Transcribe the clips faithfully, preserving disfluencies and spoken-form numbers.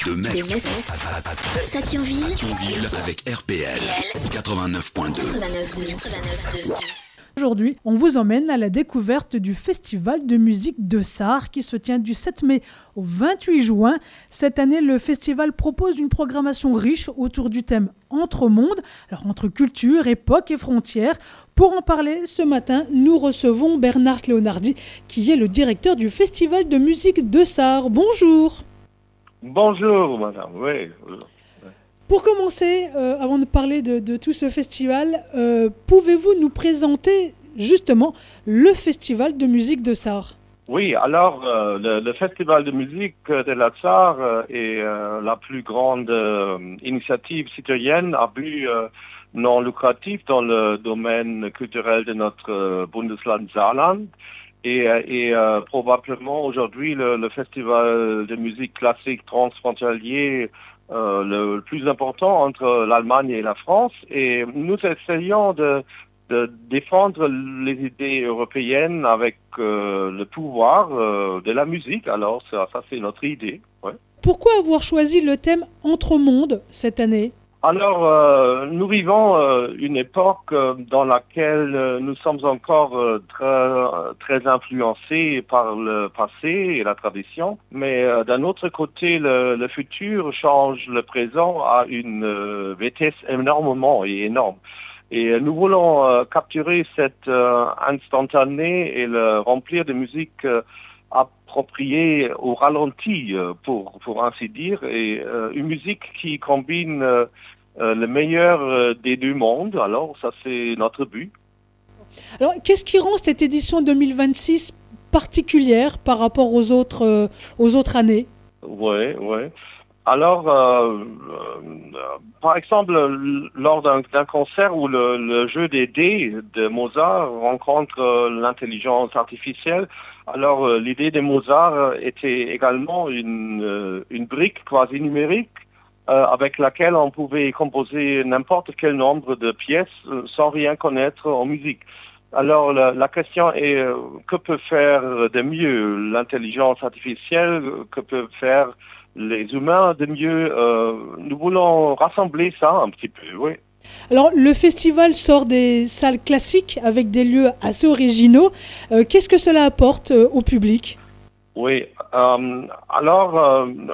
De Metz De Metz à, à, à à Thionville, Thionville avec R P L quatre-vingt-neuf point deux. quatre-vingt-neuf deux. Aujourd'hui, on vous emmène à la découverte du Festival de musique de Sarre qui se tient du sept mai au vingt-huit juin. Cette année, le festival propose une programmation riche autour du thème Entre mondes, alors entre culture, époque et frontières. Pour en parler, ce matin, nous recevons Bernard Leonardi, qui est le directeur du Festival de musique de Sarre. Bonjour. Bonjour, madame, oui. Pour commencer, euh, avant de parler de, de tout ce festival, euh, pouvez-vous nous présenter justement le Festival de musique de Sarre ? Oui, alors euh, le, le Festival de musique de la Sarre euh, est euh, la plus grande euh, initiative citoyenne à but euh, non lucratif dans le domaine culturel de notre euh, Bundesland Saarland. Et, et euh, probablement aujourd'hui le, le Festival de musique classique transfrontalier Euh, le, le plus important entre l'Allemagne et la France, et nous essayons de, de défendre les idées européennes avec euh, le pouvoir euh, de la musique. Alors ça, ça c'est notre idée. Ouais. Pourquoi avoir choisi le thème Entre mondes cette année ? Alors, euh, nous vivons euh, une époque euh, dans laquelle euh, nous sommes encore euh, très, très influencés par le passé et la tradition, mais euh, d'un autre côté, le, le futur change le présent à une euh, vitesse énormément et énorme. Et euh, nous voulons euh, capturer cette euh, instantané et le remplir de musique euh, appropriée au ralenti, euh, pour, pour ainsi dire, et euh, une musique qui combine euh, Euh, le meilleur euh, des deux mondes. Alors ça c'est notre but. Alors qu'est-ce qui rend cette édition deux mille vingt-six particulière par rapport aux autres, euh, aux autres années ? Oui, oui. Alors, euh, euh, par exemple, lors d'un, d'un concert où le, le jeu des dés de Mozart rencontre euh, l'intelligence artificielle, alors euh, l'idée de Mozart était également une, euh, une brique quasi numérique Euh, avec laquelle on pouvait composer n'importe quel nombre de pièces euh, sans rien connaître en musique. Alors la, la question est euh, que peut faire de mieux l'intelligence artificielle, que peuvent faire les humains de mieux. Euh, nous voulons rassembler ça un petit peu, oui. Alors le festival sort des salles classiques avec des lieux assez originaux. Euh, qu'est-ce que cela apporte euh, au public ? Oui, euh, alors euh,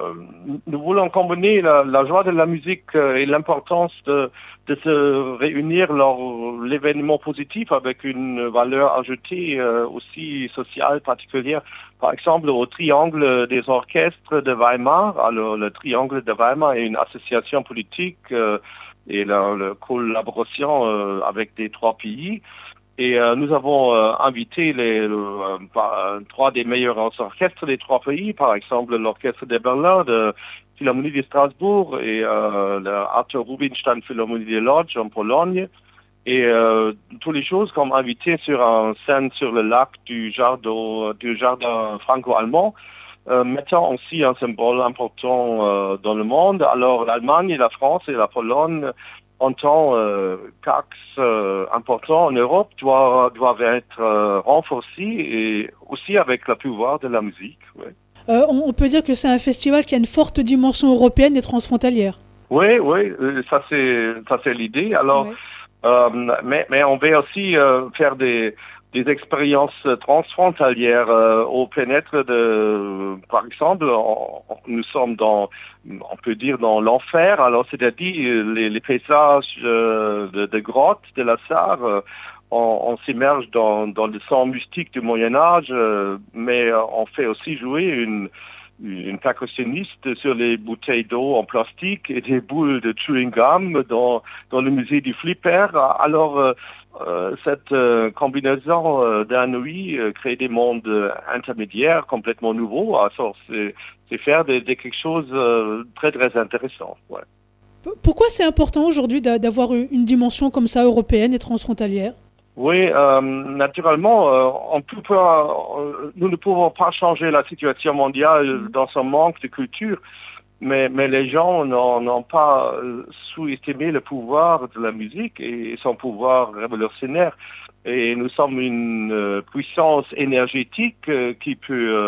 nous voulons combiner la, la joie de la musique et l'importance de, de se réunir lors de l'événement positif avec une valeur ajoutée euh, aussi sociale particulière. Par exemple, au Triangle des orchestres de Weimar. Alors le Triangle de Weimar est une association politique euh, et la, la collaboration euh, avec les trois pays. Et euh, nous avons euh, invité les, euh, trois des meilleurs orchestres des trois pays, par exemple l'orchestre de Berlin, de Philharmonie de Strasbourg et euh, le Arthur Rubinstein Philharmonie de Lodz en Pologne. Et euh, toutes les choses comme invité sur une scène sur le lac du jardin, du jardin franco-allemand, euh, mettant aussi un symbole important euh, dans le monde. Alors l'Allemagne, la France et la Pologne, en tant euh, qu'axe euh, important en Europe, doivent, doivent être euh, renforcés et aussi avec le pouvoir de la musique. Ouais. Euh, on, on peut dire que c'est un festival qui a une forte dimension européenne et transfrontalière. Oui, oui, ça c'est ça c'est l'idée. Alors, ouais. euh, mais mais on va aussi euh, faire des des expériences transfrontalières euh, au pénètre de, par exemple, on, nous sommes dans, on peut dire dans l'enfer, alors c'est-à-dire les, les paysages euh, de, de grottes de la Sarre, euh, on, on s'immerge dans, dans le sang mystique du Moyen-Âge, euh, mais on fait aussi jouer une une percussionniste sur les bouteilles d'eau en plastique et des boules de chewing gum dans, dans le musée du Flipper. Alors, euh, euh, cette euh, combinaison euh, d'un nuit euh, crée des mondes intermédiaires complètement nouveaux. Alors, c'est, c'est faire de, de quelque chose de euh, très, très intéressant. Ouais. Pourquoi c'est important aujourd'hui d'avoir une dimension comme ça européenne et transfrontalière ? Oui, euh, naturellement, euh, on peut pas, euh, nous ne pouvons pas changer la situation mondiale dans son manque de culture, mais, mais les gens n'ont pas sous-estimé le pouvoir de la musique et son pouvoir révolutionnaire. Et nous sommes une euh, puissance énergétique euh, qui peut euh,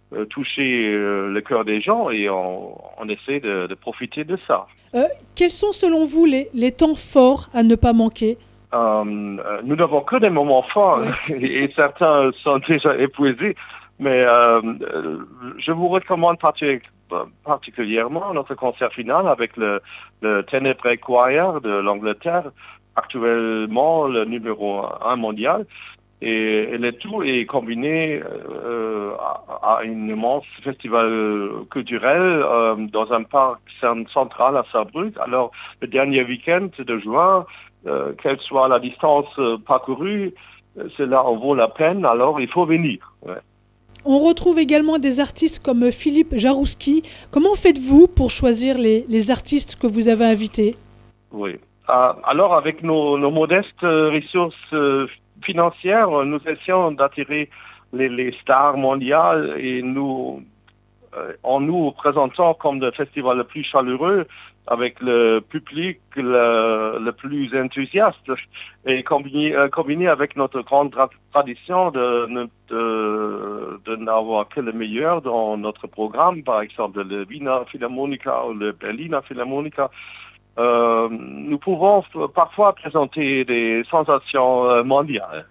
euh, toucher euh, le cœur des gens et on, on essaie de, de profiter de ça. Euh, quels sont selon vous les, les temps forts à ne pas manquer ? Euh, nous n'avons que des moments forts oui. et, et certains sont déjà épuisés, mais euh, je vous recommande partic- particulièrement notre concert final avec le, le Tenebrae Choir de l'Angleterre, actuellement le numéro un mondial. Et, et le tout est combiné euh, à, à un immense festival culturel euh, dans un parc central à Saarbrück. Alors, le dernier week-end de juin, euh, quelle soit la distance parcourue, cela en vaut la peine, alors il faut venir. Ouais. On retrouve également des artistes comme Philippe Jarouski. Comment faites-vous pour choisir les, les artistes que vous avez invités ? Oui. Euh, alors, avec nos, nos modestes ressources euh, financières, nous essayons d'attirer les, les stars mondiales et nous, euh, en nous présentant comme le festival le plus chaleureux, avec le public le, le plus enthousiaste et combiné, euh, combiné avec notre grande tra- tradition de, de, de n'avoir que le meilleur dans notre programme, par exemple le Wiener Philharmoniker ou le Berliner Philharmoniker. Euh, nous pouvons f- parfois présenter des sensations euh, mondiales.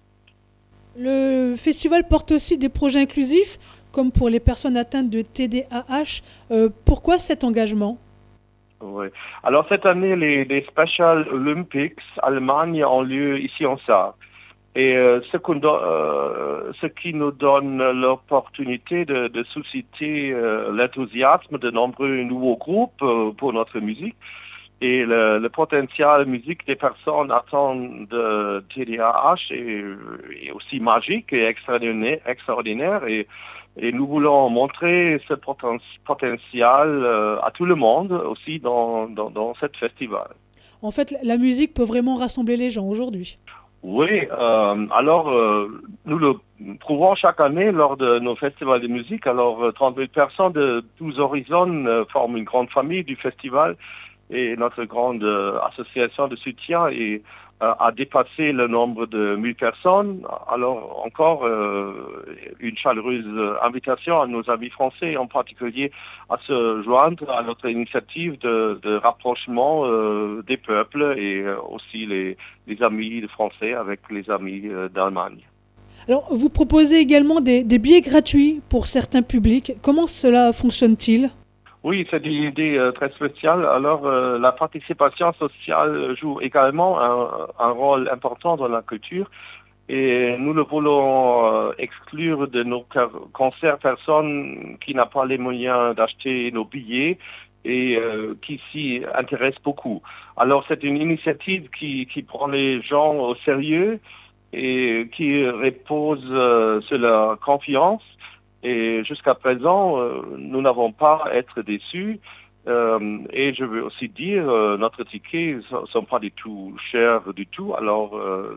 Le festival porte aussi des projets inclusifs, comme pour les personnes atteintes de T D A H. Euh, pourquoi cet engagement ? Oui. Alors cette année, les, les Special Olympics Allemagne ont lieu ici en Sarre. Et euh, ce, qu'on do- euh, ce qui nous donne l'opportunité de, de susciter euh, l'enthousiasme de nombreux nouveaux groupes euh, pour notre musique. Et le, le potentiel musique des personnes atteintes de T D A H est, est aussi magique et extraordinaire. extraordinaire et, et nous voulons montrer ce poten- potentiel euh, à tout le monde aussi dans, dans, dans ce festival. En fait, la musique peut vraiment rassembler les gens aujourd'hui. Oui, euh, alors euh, nous le prouvons chaque année lors de nos festivals de musique. Alors trente mille personnes de tous horizons euh, forment une grande famille du festival. Et notre grande euh, association de soutien est, euh, a dépassé le nombre de mille personnes. Alors encore euh, une chaleureuse invitation à nos amis français en particulier à se joindre à notre initiative de, de rapprochement euh, des peuples et euh, aussi les, les amis français avec les amis euh, d'Allemagne. Alors, vous proposez également des, des billets gratuits pour certains publics. Comment cela fonctionne-t-il ? Oui, c'est une idée euh, très spéciale. Alors, euh, la participation sociale joue également un, un rôle important dans la culture et nous le voulons euh, exclure de nos concerts personnes qui n'ont pas les moyens d'acheter nos billets et euh, qui s'y intéressent beaucoup. Alors, c'est une initiative qui, qui prend les gens au sérieux et qui repose euh, sur la confiance. Et jusqu'à présent, euh, nous n'avons pas à être déçus. Euh, et je veux aussi dire, euh, notre tickets ne sont pas du tout chers du tout. Alors, euh,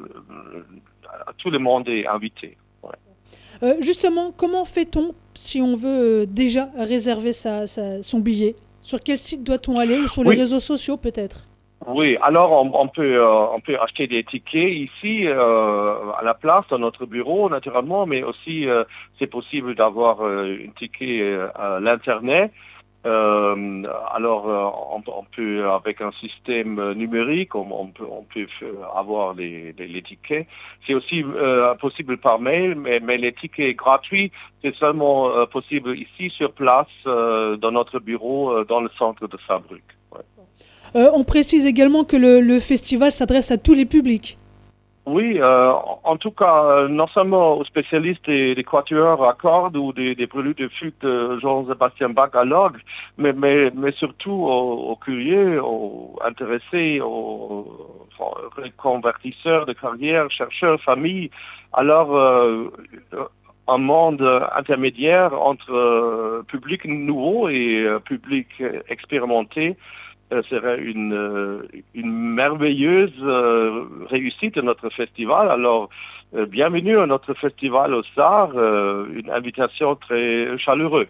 tout le monde est invité. Ouais. Euh, justement, comment fait-on si on veut déjà réserver sa, sa, son billet ? Sur quel site doit-on aller ou sur les oui. réseaux sociaux peut-être ? Oui, alors on, on, peut, euh, on peut acheter des tickets ici euh, à la place, dans notre bureau naturellement, mais aussi euh, c'est possible d'avoir euh, un ticket euh, à l'internet. Euh, alors euh, on, on peut, avec un système numérique, on, on, peut, on peut avoir les, les, les tickets. C'est aussi euh, possible par mail, mais, mais les tickets gratuits, c'est seulement euh, possible ici sur place, euh, dans notre bureau, euh, dans le centre de Saarbrück. Ouais. Euh, on précise également que le, le festival s'adresse à tous les publics. Oui, euh, en tout cas, euh, non seulement aux spécialistes des, des quatuors à cordes ou des, des préludes de flûte de Jean-Sébastien Bach à l'orgue, mais, mais, mais surtout aux, aux curieux, aux intéressés, aux convertisseurs de carrière, chercheurs, familles. Alors, euh, un monde intermédiaire entre euh, public nouveau et euh, public expérimenté serait une, une merveilleuse euh, réussite de notre festival. Alors, euh, bienvenue à notre festival au Sarre, euh, une invitation très chaleureuse.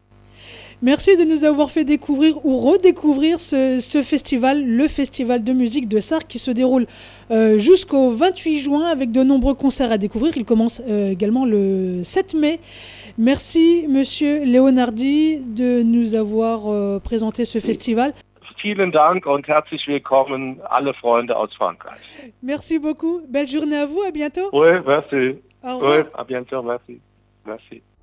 Merci de nous avoir fait découvrir ou redécouvrir ce, ce festival, le Festival de musique de Sarre, qui se déroule euh, jusqu'au vingt-huit juin avec de nombreux concerts à découvrir. Il commence euh, également le sept mai. Merci, Monsieur Leonardi, de nous avoir euh, présenté ce festival. Vielen Dank und herzlich willkommen alle Freunde aus Frankreich. Merci beaucoup. Belle journée à vous. À bientôt. Oui, merci. Au revoir. Oui, à bientôt. Merci. Merci.